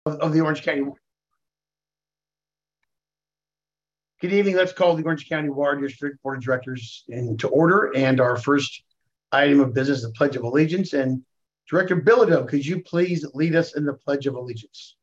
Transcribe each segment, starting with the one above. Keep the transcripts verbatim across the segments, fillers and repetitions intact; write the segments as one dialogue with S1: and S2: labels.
S1: of, of the Orange County. Good evening. Let's call the Orange County Water District Board of Directors into order. And our first item of business is the Pledge of Allegiance. And Director Bilodeau, could you please lead us in the Pledge of Allegiance?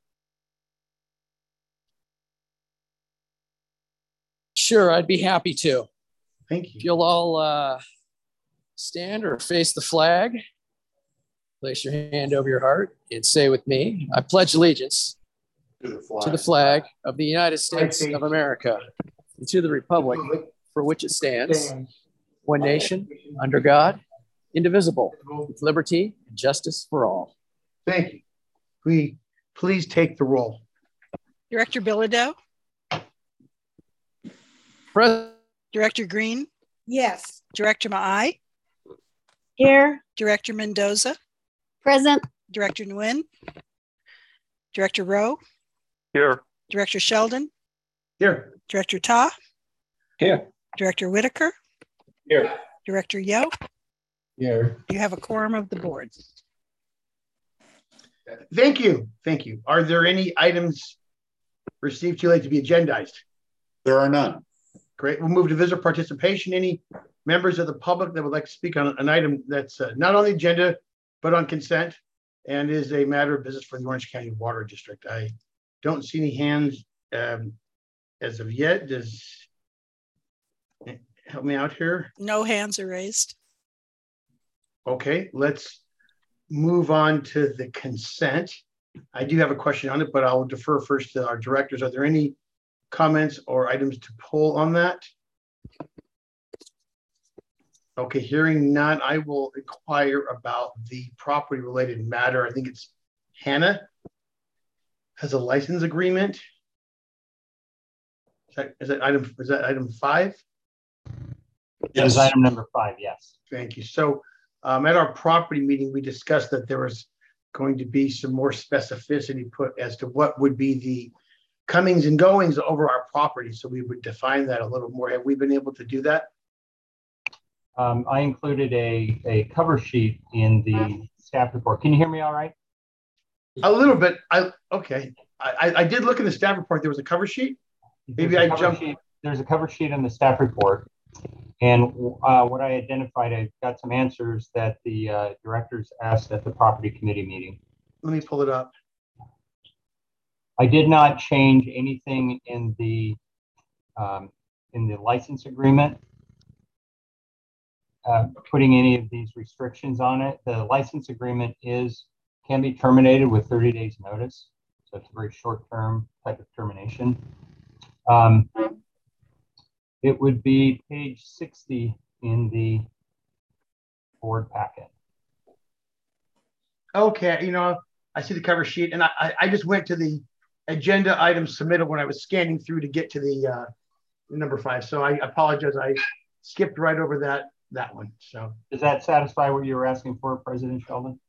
S2: Sure, I'd be happy to.
S1: Thank you.
S2: If you'll all uh, stand or face the flag, place your hand over your heart and say with me, I pledge allegiance to the flag, to the flag of the United States of America and to the republic for which it stands, one nation, under God, indivisible, with liberty and justice for all.
S1: Thank you. We please take the roll.
S3: Director Bilodeau?
S2: Present.
S3: Director Green?
S4: Yes.
S3: Director Maai?
S4: Here.
S3: Director Mendoza?
S4: Present.
S3: Director Nguyen? Director Rowe?
S5: Here.
S3: Director Sheldon?
S1: Here.
S3: Director Ta?
S5: Here.
S3: Director Whitaker?
S5: Here.
S3: Director Yo?
S5: Here.
S3: You have a quorum of the board.
S1: Thank you. Thank you. Are there any items received too late to be agendized?
S5: There are none.
S1: Great. We'll move to visitor participation. Any members of the public that would like to speak on an item that's uh, not on the agenda, but on consent and is a matter of business for the Orange County Water District? I don't see any hands um, as of yet. Does help me out here?
S3: No hands are raised.
S1: Okay, let's move on to the consent. I do have a question on it, but I'll defer first to our directors. Are there any comments or items to pull on that? Okay, hearing none, I will inquire about the property related matter. I think it's Hannah has a license agreement. Is that, is that item, is that item five?
S6: It is item number five, yes.
S1: Thank you. So um, at our property meeting, we discussed that there was going to be some more specificity put as to what would be the comings and goings over our property. So we would define that a little more. Have we been able to do that?
S6: Um, I included a, a cover sheet in the staff report. Can you hear me all right?
S1: A little bit. I okay. I, I did look in the staff report. There was a cover sheet. Maybe I jumped.
S6: Sheet, there's a cover sheet in the staff report. And uh, what I identified, I got some answers that the uh, directors asked at the property committee meeting.
S1: Let me pull it up.
S6: I did not change anything in the um, in the license agreement, uh, putting any of these restrictions on it. The license agreement is can be terminated with thirty days notice, so it's a very short-term type of termination. Um, it would be page sixty in the board packet.
S1: Okay, you know, I see the cover sheet, and I I just went to the agenda items submitted when I was scanning through to get to the uh, number five. So I apologize. I skipped right over that that one. So
S6: does that satisfy what you were asking for, President Sheldon?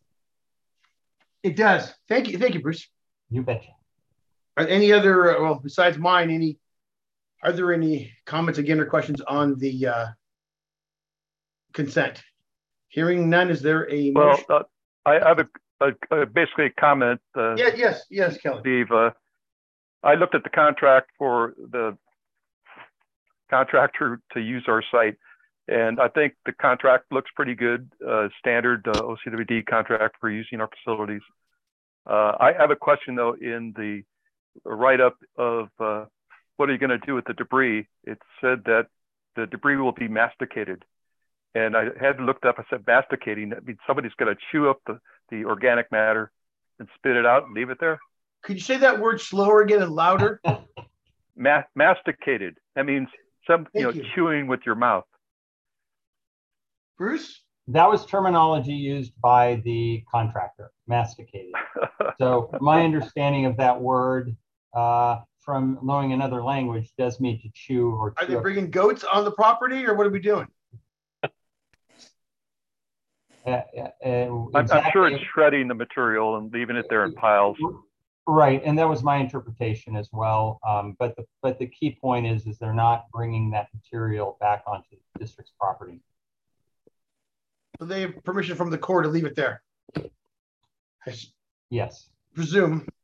S1: It does. Thank you. Thank you, Bruce.
S6: You betcha.
S1: Are any other, uh, well, besides mine, any, are there any comments again or questions on the uh, consent? Hearing none, is there a
S5: well,
S1: motion?
S5: Uh, I have a, a, a basically a comment. Uh,
S1: yeah, yes, yes, Kelly.
S5: Steve, uh, I looked at the contract for the contractor to use our site, and I think the contract looks pretty good, uh, standard uh, O C W D contract for using our facilities. Uh, I have a question though in the write-up of uh, what are you going to do with the debris? It said that the debris will be masticated. And I had looked up, I said masticating, that means somebody's going to chew up the, the organic matter and spit it out and leave it there.
S1: Could you say that word slower again and louder?
S5: Ma masticated. That means some, you know,
S1: you.
S5: chewing with your mouth.
S1: Bruce?
S6: That was terminology used by the contractor, masticated. So my understanding of that word uh, from knowing another language does mean to chew or
S1: Are
S6: chew.
S1: they bringing goats on the property or what are we doing?
S6: Uh, uh,
S5: I'm,
S6: exactly.
S5: I'm sure it's shredding the material and leaving it there in piles.
S6: Right, and that was my interpretation as well. Um, but the but the key point is is they're not bringing that material back onto the district's property.
S1: So they have permission from the Corps to leave it there. I
S6: Yes.
S1: presume.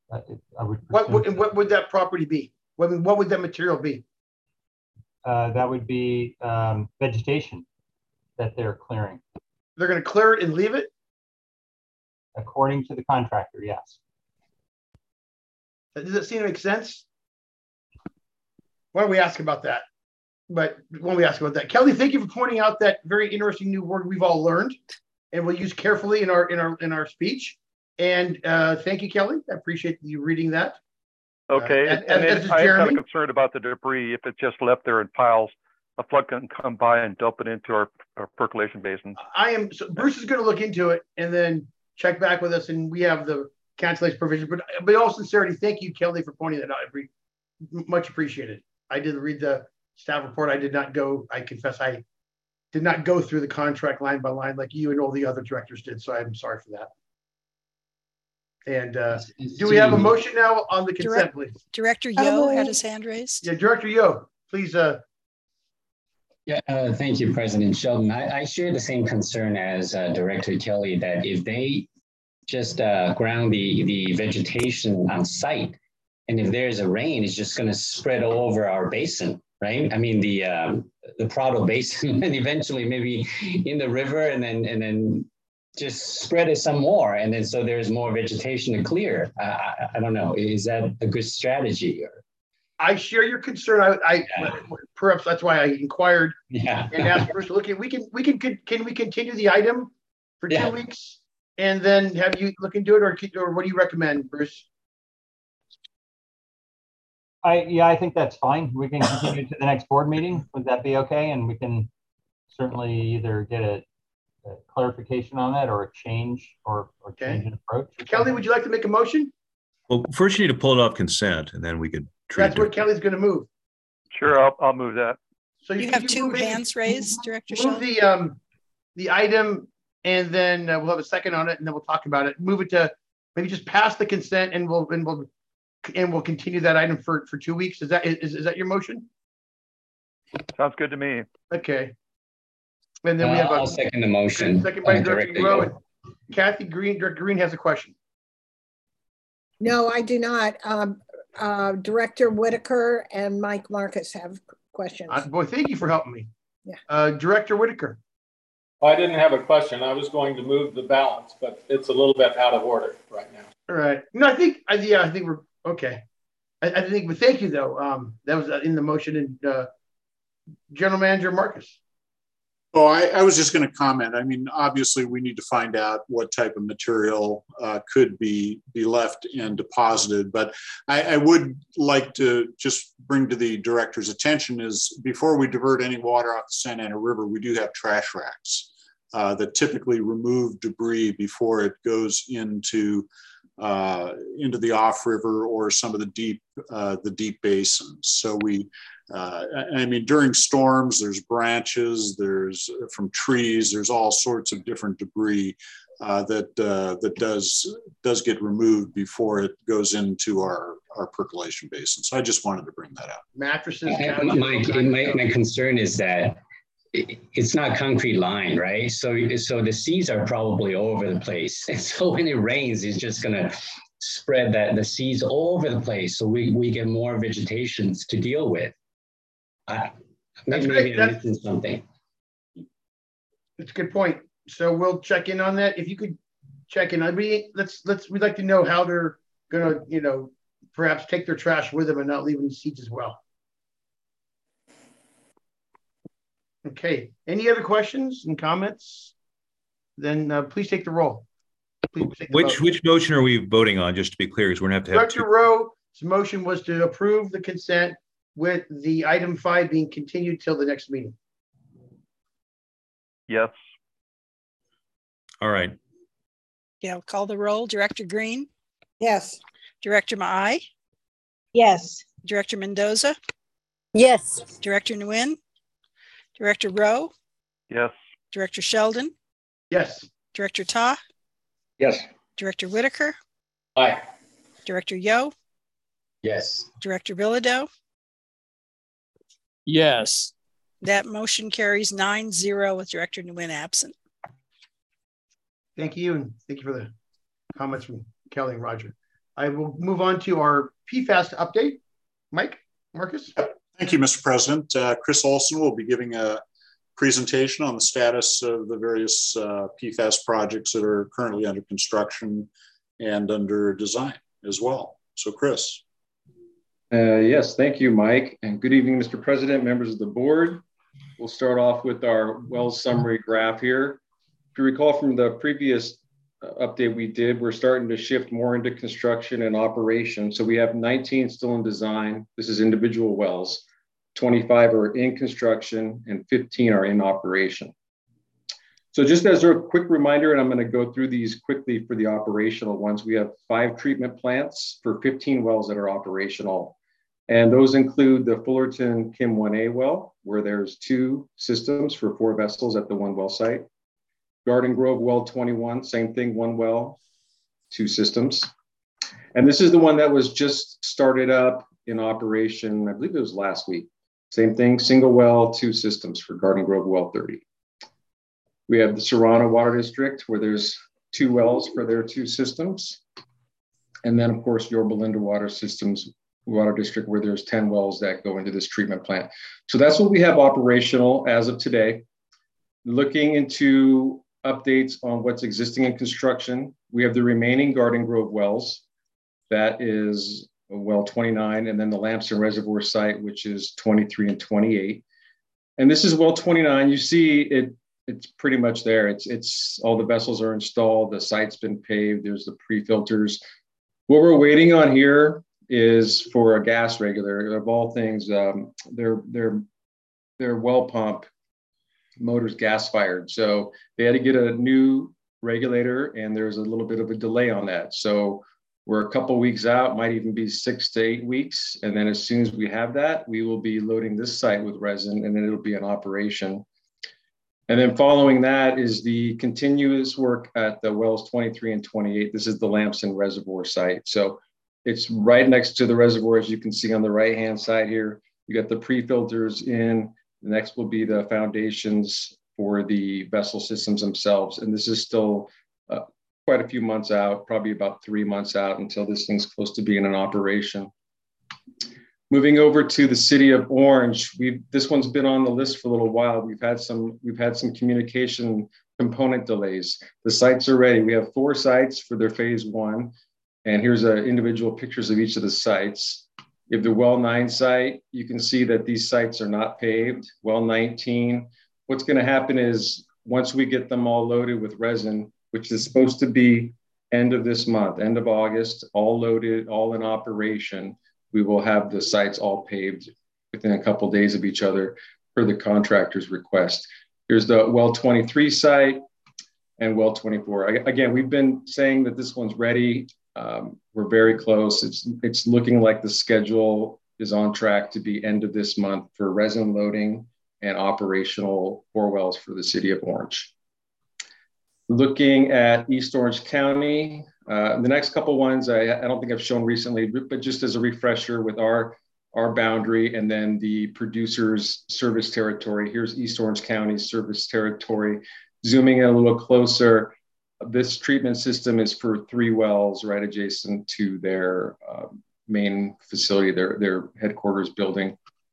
S6: Uh, I would
S1: What
S6: presume-
S1: would, what would that property be? What, what would that material be?
S6: Uh, that would be um, vegetation that they're clearing,
S1: They're going to clear it and leave it?
S6: according to the contractor. Yes.
S1: Does it seem to make sense? Why don't we ask about that? But when we ask about that, Kelly, thank you for pointing out that very interesting new word we've all learned, and we'll use carefully in our in our in our speech. And uh, thank you, Kelly. I appreciate you reading that.
S5: Okay,
S1: Uh,
S5: and,
S1: as-
S5: and
S1: as
S5: then
S1: is
S5: I am kind
S1: Jeremy.
S5: of concerned about the debris. If it's just left there in piles, a flood can come by and dump it into our, our percolation basins.
S1: I am. So Bruce is going to look into it and then check back with us, and we have the cancellation provision. But but in all sincerity, thank you, Kelly, for pointing that out. I re- much appreciated. I did read the staff report. I did not go. I confess, I did not go through the contract line by line like you and all the other directors did. So I'm sorry for that. And uh, do we have a motion now on the consent,
S3: Direct-
S1: please?
S3: Director Yo had his hand raised.
S1: Yeah, Director Yo, please. Uh,
S7: Yeah, uh, thank you, President Sheldon. I, I share the same concern as uh, Director Kelly that if they just uh, ground the, the vegetation on site, and if there's a rain, it's just going to spread all over our basin, right? I mean, the um, the Prado Basin, and eventually maybe in the river, and then and then just spread it some more, and then so there's more vegetation to clear. Uh, I, I don't know. Is that a good strategy? Or,
S1: I share your concern. I, I
S7: Yeah.
S1: perhaps that's why I inquired
S7: yeah.
S1: and asked Bruce to look at. We can we can can we continue the item for two
S7: Yeah.
S1: weeks and then have you look into it, or or what do you recommend, Bruce?
S6: I yeah, I think that's fine. We can continue to the next board meeting. Would that be okay? And we can certainly either get a, a clarification on that or a change or, or
S1: Okay.
S6: change in approach.
S1: Kelly, would you like to make a motion?
S8: Well, first you need to pull it off consent, and then we could treat
S1: That's
S8: it.
S1: what Kelly's going to move.
S5: Sure, I'll, I'll move that.
S1: So
S3: You
S1: can
S3: have two
S1: move it-
S3: hands raised, Director
S1: Move
S3: Sheldon.
S1: the um the item, and then uh, we'll have a second on it, and then we'll talk about it. Move it to maybe just pass the consent, and we'll and we'll and we'll continue that item for for two weeks. Is that is, is that your motion?
S5: Sounds good to me.
S1: Okay. And then we
S7: Uh,
S1: have
S7: I'll
S1: a
S7: second the motion.
S1: second by
S7: uh,
S1: Director
S7: Director
S1: Rowe.
S7: Yo.
S1: And Kathy Green. Director Green has a question.
S9: No, I do not. Um, uh, Director Whitaker and Mike Marcus have questions.
S1: Uh, boy, thank you for helping me.
S9: Yeah.
S1: Uh, Director Whitaker.
S10: I didn't have a question. I was going to move the balance, but it's a little bit out of order right now.
S1: All right. No, I think I yeah, I think we're okay. I, I think, but thank you though. Um, that was uh, in the motion, and uh, General Manager Marcus.
S11: Oh, I, I was just going to comment. I mean, obviously, we need to find out what type of material uh, could be be left and deposited. But I, I would like to just bring to the director's attention is before we divert any water off the Santa Ana River, we do have trash racks uh, that typically remove debris before it goes into uh, into the off river or some of the deep uh, the deep basins. So we. Uh, I mean, during storms, there's branches, there's uh, from trees, there's all sorts of different debris uh, that uh, that does does get removed before it goes into our our percolation basin. So I just wanted to bring that up.
S1: Mattresses.
S7: Uh,
S1: couches,
S7: My,
S1: all kinds of
S7: my,
S1: stuff.
S7: my concern is that it- it's not concrete line, right? So, so the seeds are probably all over the place. And so when it rains, it's just gonna spread that the seeds all over the place. So we, we get more vegetation to deal with. I,
S1: That's
S7: maybe
S1: great.
S7: maybe I'm
S1: That's-
S7: missing something.
S1: That's a good point. So we'll check in on that. If you could check in, I mean, let's let's we'd like to know how they're gonna, you know, perhaps take their trash with them and not leave any seats as well. Okay. Any other questions and comments? Then uh, please take the roll. Please take the
S8: Which
S1: vote.
S8: which motion are we voting on? Just to be clear, because we're gonna have to have
S1: Director
S8: two.
S1: Rowe's motion was to approve the consent with the item five being continued till the next meeting.
S5: Yes.
S8: All right.
S3: Yeah, I'll call the roll. Director Green,
S9: Yes.
S3: Director Maai,
S4: Yes.
S3: Director Mendoza,
S4: Yes.
S3: Director Nguyen, Director Rowe,
S5: Yes.
S3: Director Sheldon,
S1: Yes.
S3: Director Ta,
S10: Yes.
S3: Director Whitaker,
S10: Aye.
S3: Director Yo,
S7: Yes.
S3: Director Bilodeau.
S2: Yes.
S3: That motion carries nine zero with Director Nguyen absent.
S1: Thank you, and thank you for the comments from Kelly and Roger. I will move on to our P FAS update. Mike, Marcus.
S11: Thank you, Mister President. Uh, Chris Olson will be giving a presentation on the status of the various uh, P FAS projects that are currently under construction and under design as well. So, Chris.
S12: Uh, yes, thank you, Mike. And good evening, Mister President, members of the board. We'll start off with our well summary graph here. If you recall from the previous uh, update we did, we're starting to shift more into construction and operation. So we have nineteen still in design. This is individual wells. twenty-five are in construction and fifteen are in operation. So just as a quick reminder, and I'm going to go through these quickly for the operational ones, we have five treatment plants for fifteen wells that are operational. And those include the Fullerton Kim one A well, where there's two systems for four vessels at the one well site. Garden Grove well twenty-one, same thing, one well, two systems. And this is the one that was just started up in operation, I believe it was last week. Same thing, single well, two systems for Garden Grove well thirty. We have the Serrano Water District, where there's two wells for their two systems. And then, of course, Yorba Linda Water Systems Water District, where there's ten wells that go into this treatment plant. So that's what we have operational as of today. Looking into updates on what's existing in construction, we have the remaining Garden Grove wells. That is well twenty-nine, and then the Lamson Reservoir site, which is twenty-three and twenty-eight. And this is well twenty-nine. You see it, it's pretty much there. It's, it's all the vessels are installed. The site's been paved. There's the pre-filters. What we're waiting on here is for a gas regulator. Of all things, um, their, their, their well pump motor's gas fired. So they had to get a new regulator, and there's a little bit of a delay on that. So we're a couple weeks out, might even be six to eight weeks. And then as soon as we have that, we will be loading this site with resin, and then it'll be in operation. And then following that is the continuous work at the wells twenty-three and twenty-eight. This is the Lamson Reservoir site. So it's right next to the reservoir, as you can see on the right-hand side here. You got the pre-filters in. The next will be the foundations for the vessel systems themselves. And this is still uh, quite a few months out, probably about three months out until this thing's close to being in operation. Moving over to the city of Orange, we've this one's been on the list for a little while. We've had some we've had some communication component delays. The sites are ready. We have four sites for their phase one, and here's a individual pictures of each of the sites. You have the well nine site. You can see that these sites are not paved. Well nineteen. What's going to happen is once we get them all loaded with resin, which is supposed to be end of this month, end of August, all loaded, all in operation, we will have the sites all paved within a couple of days of each other per the contractor's request. Here's the well twenty-three site and well twenty-four. Again, we've been saying that this one's ready. Um, we're very close. It's, it's looking like the schedule is on track to be end of this month for resin loading and operational four wells for the city of Orange. Looking at East Orange County, uh, the next couple ones I, I don't think I've shown recently, but just as a refresher with our, our boundary and then the producer's service territory. Here's East Orange County's service territory. Zooming in a little closer, this treatment system is for three wells right adjacent to their uh, main facility, their, their headquarters building.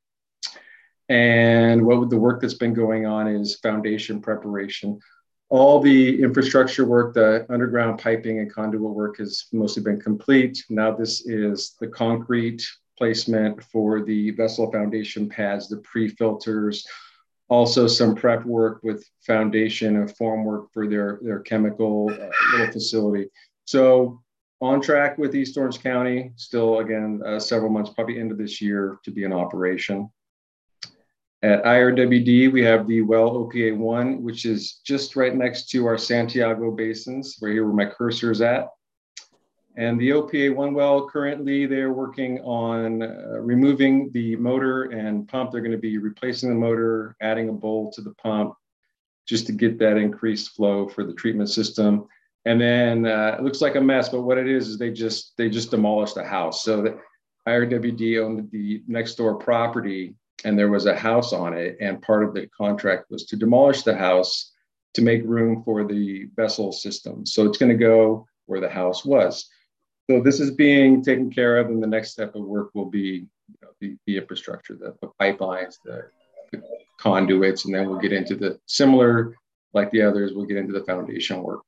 S12: And what the work that's been going on is foundation preparation. All the infrastructure work, the underground piping and conduit work has mostly been complete. Now this is the concrete placement for the vessel foundation pads, the pre-filters, also some prep work with foundation and form work for their, their chemical uh, little facility. So on track with East Orange County, still again, uh, several months, probably end of this year to be in operation. At I R W D, we have the well O P A one, which is just right next to our Santiago basins, right here where my cursor is at. And the O P A one well, currently they're working on uh, removing the motor and pump. They're going to be replacing the motor, adding a bowl to the pump, just to get that increased flow for the treatment system. And then uh, it looks like a mess, but what it is is they just they just demolished the house. So that I R W D owned the next door property, and there was a house on it, and part of the contract was to demolish the house to make room for the vessel system. So it's going to go where the house was. So this is being taken care of, and the next step of work will be you know, the, the infrastructure, the, the pipelines, the, the conduits, and then we'll get into the similar, like the others, we'll get into the foundation work.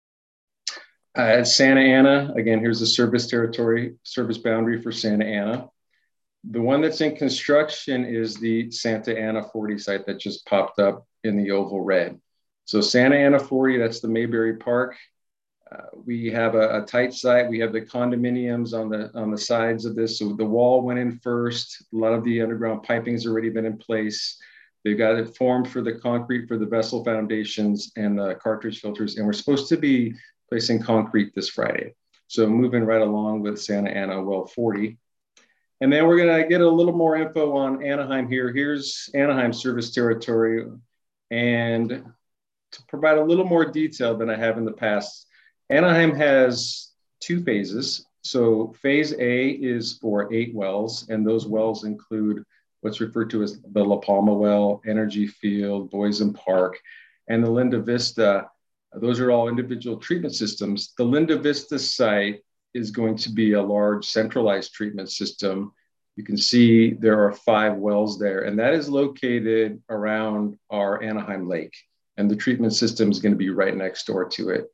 S12: Uh, Santa Ana, again, here's the service territory, service boundary for Santa Ana. The one that's in construction is the Santa Ana forty site that just popped up in the oval red. So Santa Ana forty, that's the Mayberry Park. Uh, we have a, a tight site. We have the condominiums on the on the sides of this. So the wall went in first. A lot of the underground piping has already been in place. They've got it formed for the concrete for the vessel foundations and the cartridge filters. And we're supposed to be placing concrete this Friday. So moving right along with Santa Ana well forty. And then we're gonna get a little more info on Anaheim here. Here's Anaheim service territory. And to provide a little more detail than I have in the past, Anaheim has two phases. So phase A is for eight wells, and those wells include what's referred to as the La Palma well, Energy Field, Boysen Park, and the Linda Vista. Those are all individual treatment systems. The Linda Vista site is going to be a large centralized treatment system. You can see there are five wells there, and that is located around our Anaheim Lake. And the treatment system is going to be right next door to it.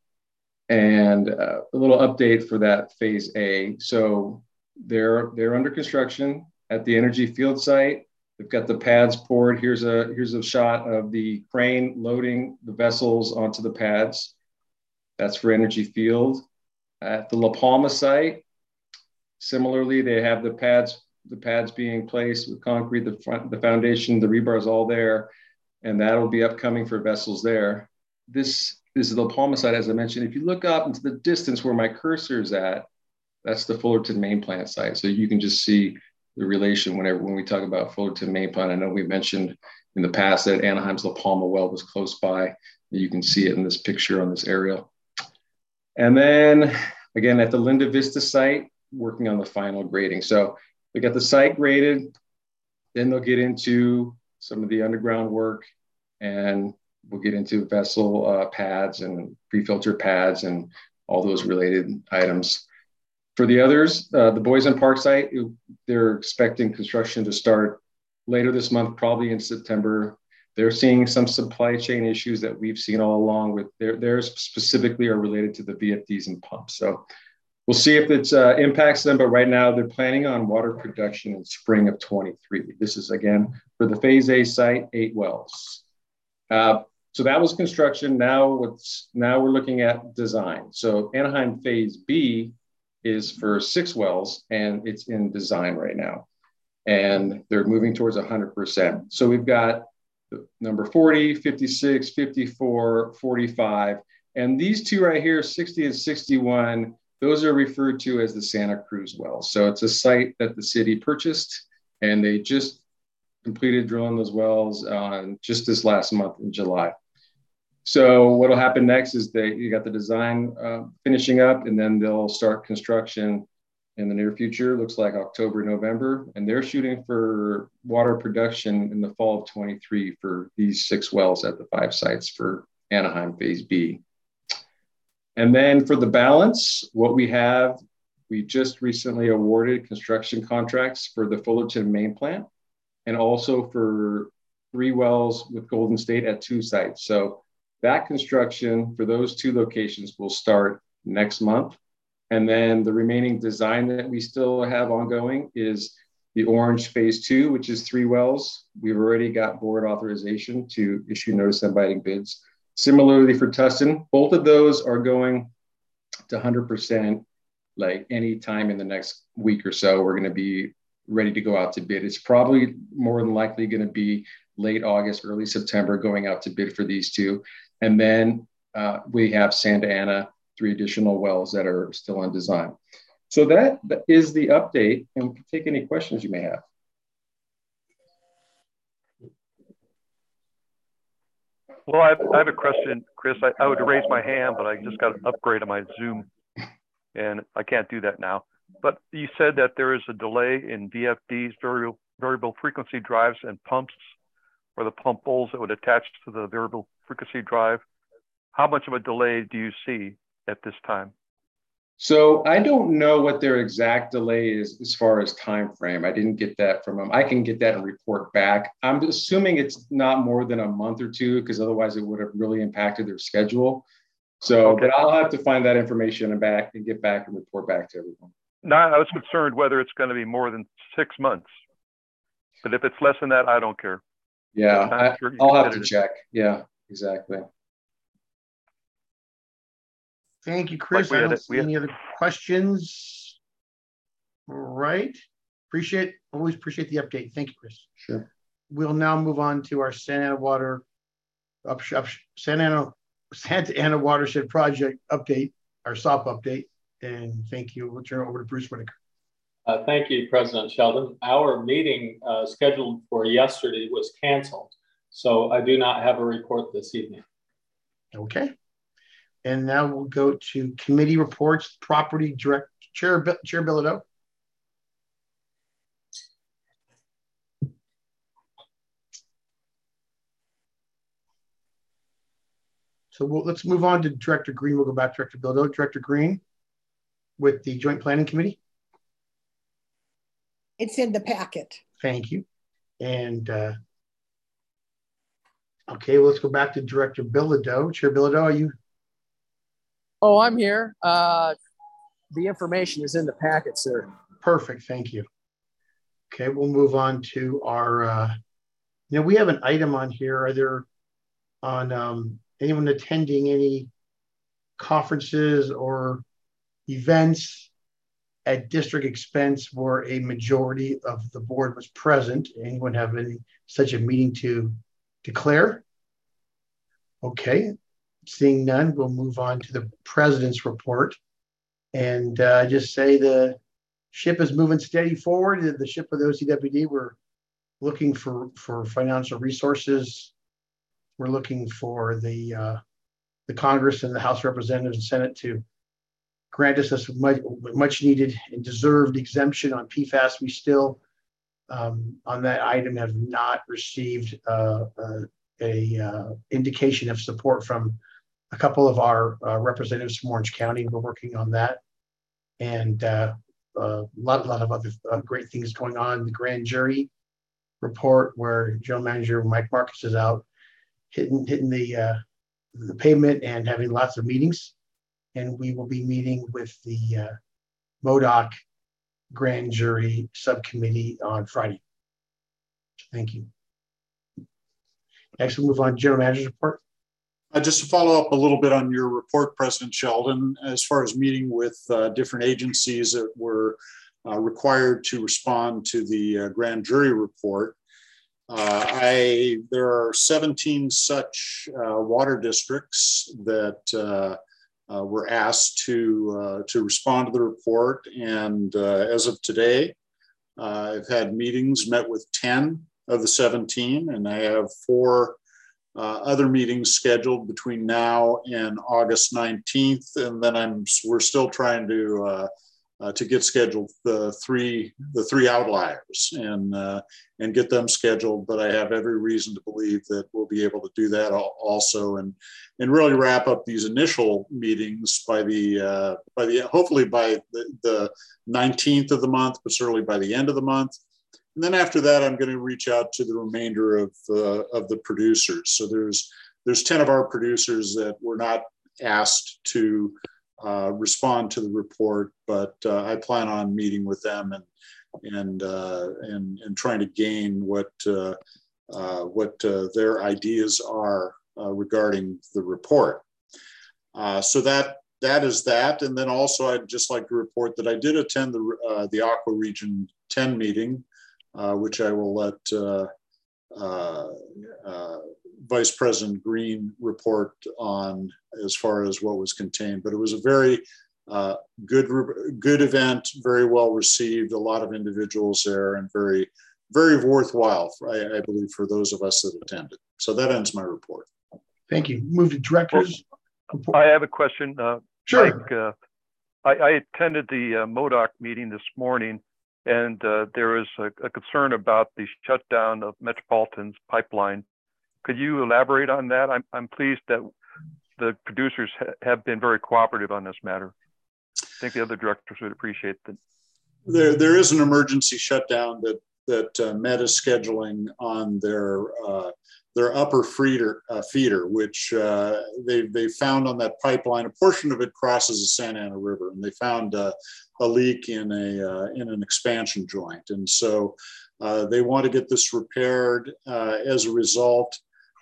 S12: And uh, a little update for that phase A. So they're, they're under construction at the Energy Field site. They've got the pads poured. Here's a, here's a shot of the crane loading the vessels onto the pads. That's for Energy Field. At the La Palma site, similarly, they have the pads, the pads being placed with concrete, the front, the foundation, the rebar is all there, and that'll be upcoming for vessels there. This, this is the La Palma site, as I mentioned. If you look up into the distance where my cursor is at, that's the Fullerton main plant site. So you can just see the relation whenever when we talk about Fullerton main plant. I know we mentioned in the past that Anaheim's La Palma well was close by. You can see it in this picture on this aerial. And then again, at the Linda Vista site, working on the final grading. So we got the site graded, then they'll get into some of the underground work, and we'll get into vessel uh, pads and pre-filter pads and all those related items. For the others, uh, the Boysen Park site, they're expecting construction to start later this month, probably in September. They're seeing some supply chain issues that we've seen all along with their, theirs specifically are related to the V F Ds and pumps. So we'll see if it uh, impacts them, but right now they're planning on water production in spring of twenty-three. This is again, for the phase A site, eight wells. Uh, so that was construction. Now, what's, now we're looking at design. So Anaheim phase B is for six wells and it's in design right now. And they're moving towards one hundred percent. So we've got number forty, fifty-six, fifty-four, forty-five. And these two right here, sixty and sixty-one, those are referred to as the Santa Cruz wells. So it's a site that the city purchased, and they just completed drilling those wells on just this last month in July. So what'll happen next is they you got the design uh, finishing up, and then they'll start construction in the near future. Looks like October, November, and they're shooting for water production in the fall of twenty-three for these six wells at the five sites for Anaheim phase B. And then for the balance, what we have, we just recently awarded construction contracts for the Fullerton main plant and also for three wells with Golden State at two sites. So that construction for those two locations will start next month. And then the remaining design that we still have ongoing is the Orange phase two, which is three wells. We've already got board authorization to issue notice of inviting bids. Similarly for Tustin, both of those are going to one hundred percent like any time in the next week or so. We're going to be ready to go out to bid. It's probably more than likely going to be late August, early September going out to bid for these two. And then uh, we have Santa Ana, three additional wells that are still in design. So that, that is the update, and we can take any questions you may have.
S5: Well, I have, I have a question, Chris. I, I would raise my hand, but I just got an upgrade on my Zoom, and I can't do that now. But you said that there is a delay in V F Ds, variable, variable frequency drives, and pumps, or the pump bowls that would attach to the variable frequency drive. How much of a delay do you see at this time?
S12: So I don't know what their exact delay is as far as time frame. I didn't get that from them. I can get that and report back. I'm assuming it's not more than a month or two, because otherwise it would have really impacted their schedule. So,
S5: Okay.
S12: but I'll have to find that information and back and get back and report back to everyone.
S5: No, I was concerned whether it's going to be more than six months. But if it's less than that, I don't care.
S12: Yeah,
S5: I'm
S12: I,
S5: sure you
S12: I'll have
S5: considered
S12: to
S5: it.
S12: check. Yeah, exactly.
S1: Thank you, Chris.
S5: Like we
S1: I
S5: had
S1: don't
S5: it-
S1: see
S5: we had-
S1: any other questions. All right. Appreciate, always appreciate the update. Thank you, Chris.
S12: Sure.
S1: We'll now move on to our Santa Ana Water up, up Santa Ana Santa Ana Watershed Project update, our S O P update. And thank you. We'll turn it over to Bruce Whitaker.
S10: Uh, thank you, President Sheldon. Our meeting uh, scheduled for yesterday was canceled, so I do not have a report this evening.
S1: Okay. And now we'll go to committee reports, property direct chair, Chair Bilodeau. So we'll, let's move on to Director Green. We'll go back to Director Bilodeau. Director Green with the Joint Planning Committee.
S9: It's in the packet.
S1: Thank you. And uh, okay, well, let's go back to Director Bilodeau. Chair Bilodeau, are you?
S2: Oh, I'm here. Uh, the information is in the packet, sir.
S1: Perfect. Thank you. Okay, we'll move on to our, uh, you know, we have an item on here. Are there on um, anyone attending any conferences or events at district expense where a majority of the board was present? Anyone have any such a meeting to declare? Okay, seeing none, we'll move on to the president's report. And uh, just say the ship is moving steady forward. The ship of the O C W D, we're looking for, for financial resources. We're looking for the, uh, the Congress and the House of Representatives and Senate to grant us this much, much needed and deserved exemption on P FAS. We still, um, on that item, have not received uh, uh, a uh, indication of support from a couple of our uh, representatives from Orange County. We're working on that. And uh, a lot, lot of other uh, great things going on. The grand jury report where General Manager Mike Marcus is out hitting, hitting the, uh, the pavement and having lots of meetings. And we will be meeting with the uh, M O D O C grand jury subcommittee on Friday. Thank you. Next, we'll move on to General Manager's report.
S11: Uh, just to follow up a little bit on your report, President Sheldon, as far as meeting with uh, different agencies that were uh, required to respond to the uh, grand jury report. Uh, I there are seventeen such uh, water districts that uh, uh, were asked to uh, to respond to the report, and uh, as of today, uh, I've had meetings, met with ten of the seventeen, and I have four Uh, other meetings scheduled between now and August nineteenth, and then I'm we're still trying to uh, uh, to get scheduled the three the three outliers and uh, and get them scheduled. But I have every reason to believe that we'll be able to do that also, and and really wrap up these initial meetings by the uh, by the hopefully by the, the nineteenth of the month, but certainly by the end of the month. And then after that, I'm going to reach out to the remainder of uh, of the producers. So there's there's ten of our producers that were not asked to uh, respond to the report, but uh, I plan on meeting with them and and uh, and and trying to gain what uh, uh, what uh, their ideas are uh, regarding the report. Uh, so that that is that. And then also, I'd just like to report that I did attend the uh, the Aqua Region ten meeting. Uh, which I will let uh, uh, uh, Vice President Green report on as far as what was contained. But it was a very uh, good, good event, very well received, a lot of individuals there, and very, very worthwhile, I, I believe, for those of us that attended. So that ends my report.
S1: Thank you. Move to directors.
S5: I have a question. Uh,
S1: sure.
S5: Mike, uh, I, I attended the uh, M O D O C meeting this morning, and uh, there is a, a concern about the shutdown of Metropolitan's pipeline. Could you elaborate on that? I'm, I'm pleased that the producers ha have been very cooperative on this matter. think the other directors would appreciate that.
S11: There, there is an emergency shutdown that that uh, Met is scheduling on their uh, their upper feeder, uh, feeder which uh, they they found on that pipeline. A portion of it crosses the Santa Ana River, and they found uh, a leak in a uh, in an expansion joint, and so uh, they want to get this repaired. Uh, as a result,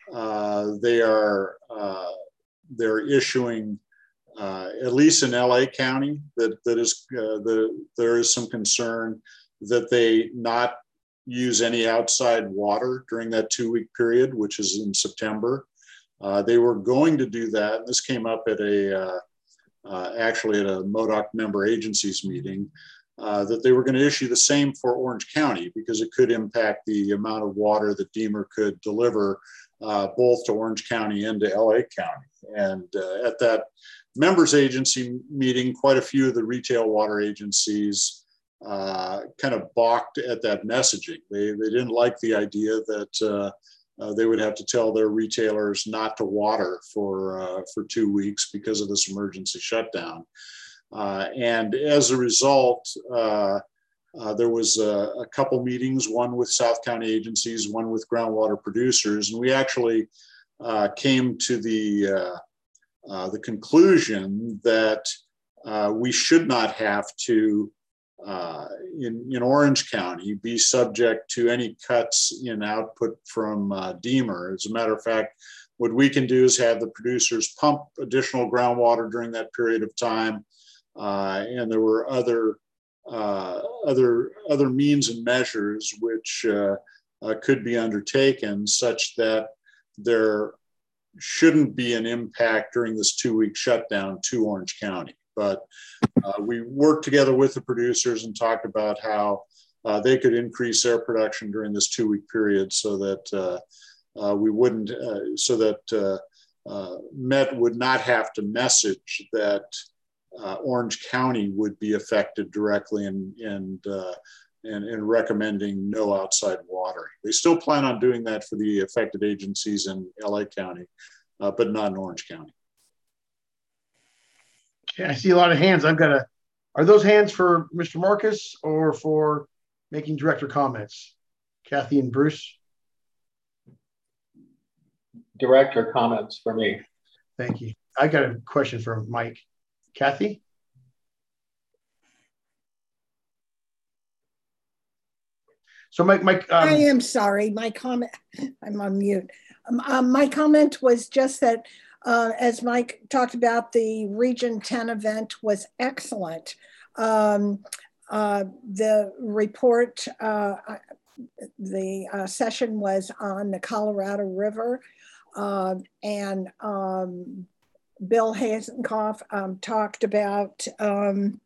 S11: uh, they are uh, they're issuing. Uh, at least in L A County, that that is uh, the there is some concern that they not use any outside water during that two-week period, which is in September. Uh, they were going to do that. And this came up at a uh, uh, actually at a M O D O C member agencies meeting, uh, that they were going to issue the same for Orange County because it could impact the amount of water that Deemer could deliver uh, both to Orange County and to L A County. And uh, at that members agency meeting, quite a few of the retail water agencies uh, kind of balked at that messaging. They, they didn't like the idea that uh, uh, they would have to tell their retailers not to water for, uh, for two weeks because of this emergency shutdown. Uh, and as a result, uh, uh, there was a, a couple meetings, one with South County agencies, one with groundwater producers, and we actually uh, came to the uh, Uh, the conclusion that uh, we should not have to, uh, in, in Orange County, be subject to any cuts in output from uh, Deemer. As a matter of fact, what we can do is have the producers pump additional groundwater during that period of time. Uh, and there were other, uh, other, other means and measures which uh, uh, could be undertaken such that there shouldn't be an impact during this two-week shutdown to Orange County. But uh, we worked together with the producers and talked about how uh, they could increase their production during this two-week period so that uh, uh, we wouldn't, uh, so that uh, uh, Met would not have to message that uh, Orange County would be affected directly and, and uh, And, and recommending no outside watering. They still plan on doing that for the affected agencies in L A County, uh, but not in Orange County.
S1: Okay, I see a lot of hands. I've got a, are those hands for Mister Marcus or for making director comments? Kathy and Bruce?
S10: Director comments for me.
S1: Thank you. I got a question for Mike. Kathy? So Mike, Mike um,
S9: I am sorry. My comment, I'm on mute. Um, um, my comment was just that, uh, as Mike talked about, the Region ten event was excellent. Um, uh, the report, uh, the uh, session was on the Colorado River, uh, and um, Bill Hasenkopf um, talked about, um,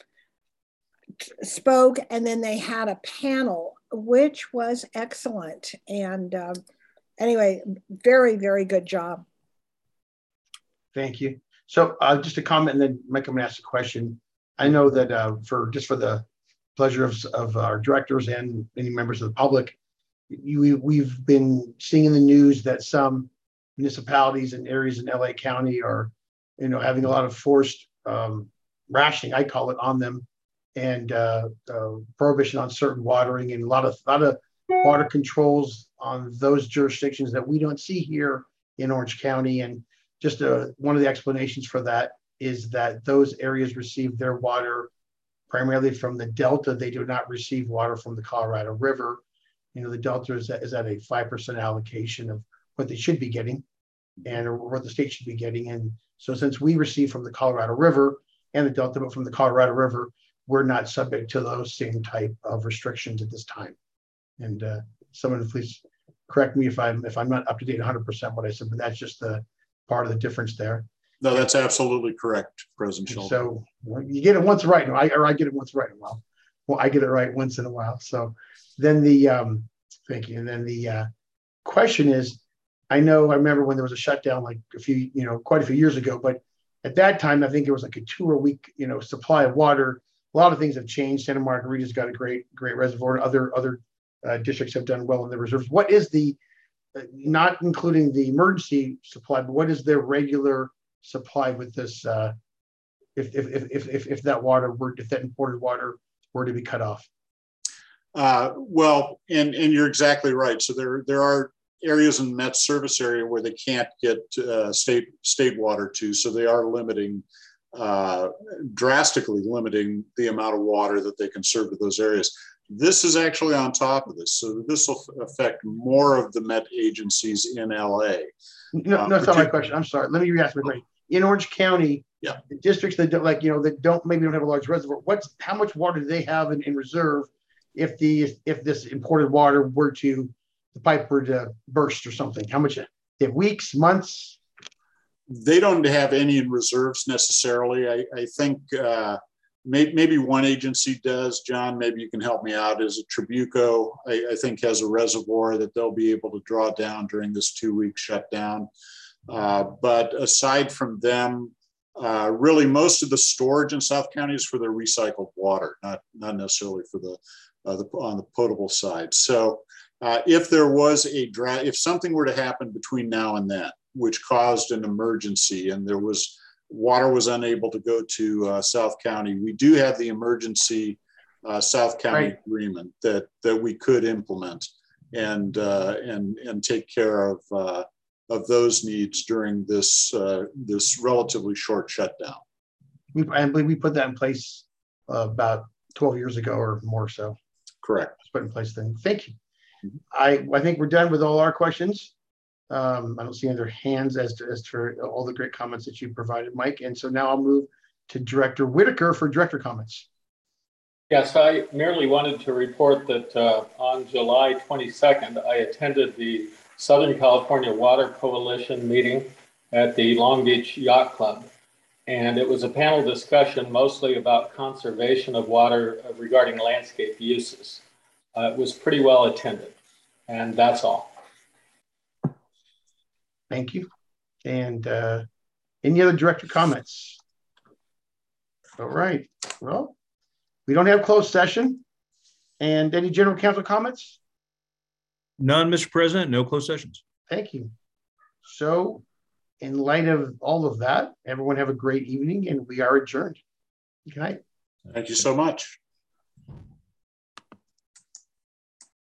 S9: spoke, and then they had a panel, which was excellent. And um, anyway, very, very good job.
S1: Thank you. So uh, just a comment, and then Mike, I'm gonna ask a question. I know that uh, for just for the pleasure of, of our directors and any members of the public, you, we've been seeing in the news that some municipalities and areas in L A County are, you know, having a lot of forced um, rationing, I call it, on them, and uh, uh, prohibition on certain watering, and a lot of, lot of water controls on those jurisdictions that we don't see here in Orange County. And just uh, one of the explanations for that is that those areas receive their water primarily from the Delta. They do not receive water from the Colorado River. You know, the Delta is at, is at a five percent allocation of what they should be getting and or what the state should be getting. And so since we receive from the Colorado River and the Delta, but from the Colorado River, we're not subject to those same type of restrictions at this time. And uh, someone please correct me if I'm if I'm not up to date one hundred percent what I said, but that's just the part of the difference there.
S11: No, that's absolutely correct, President Schultz.
S1: So well, you get it once right, or I, or I get it once right in a while. Well, I get it right once in a while. So then the, um, thank you. And then the uh, question is, I know, I remember when there was a shutdown like a few, you know, quite a few years ago, but at that time, I think it was like a two a week, you know, supply of water. A lot of things have changed. Santa Margarita's got a great, great reservoir. Other, other uh, districts have done well in the reserves. What is the, uh, not including the emergency supply, but what is their regular supply with this uh, if if if if, if that water were if that imported water were to be cut off?
S11: Uh, well, and and you're exactly right. So there there are areas in the Met service area where they can't get uh, state state water to, so they are limiting, uh, drastically limiting the amount of water that they can serve to those areas. This is actually on top of this, so this will affect more of the Met agencies in L A.
S1: No,
S11: uh,
S1: no, that's not my question. I'm sorry. Let me re-ask my question. In Orange County,
S11: yeah,
S1: the districts that don't like you know that don't maybe don't have a large reservoir. What's how much water do they have in, in reserve if the if this imported water were to the pipe were to burst or something? How much? They have weeks, months?
S11: They don't have any in reserves necessarily. I, I think uh, may, maybe one agency does. John, maybe you can help me out. Is it Trabuco? I, I think has a reservoir that they'll be able to draw down during this two-week shutdown. Uh, but aside from them, uh, really most of the storage in South County is for the recycled water, not not necessarily for the, uh, the on the potable side. So uh, if there was a drought, if something were to happen between now and then, which caused an emergency and there was water was unable to go to uh, South County, we do have the emergency uh, South County right. agreement that that we could implement and uh, and and take care of uh, of those needs during this uh, this relatively short shutdown.
S1: We, I believe we put that in place uh, about twelve years ago or more. So
S11: correct.
S1: It's put in place then. Thank you. Mm-hmm. I I think we're done with all our questions. Um, I don't see any other hands as to, as to all the great comments that you provided, Mike. And so now I'll move to Director Whitaker for director comments.
S10: Yes, I merely wanted to report that uh, on July twenty-second, I attended the Southern California Water Coalition meeting at the Long Beach Yacht Club. And it was a panel discussion mostly about conservation of water regarding landscape uses. Uh, it was pretty well attended, and that's all.
S1: Thank you. And uh, any other director comments? All right. Well, we don't have closed session. And any general counsel comments?
S8: None, Mister President. No closed sessions.
S1: Thank you. So, in light of all of that, everyone have a great evening, and we are adjourned. Good night.
S11: Thank you so much.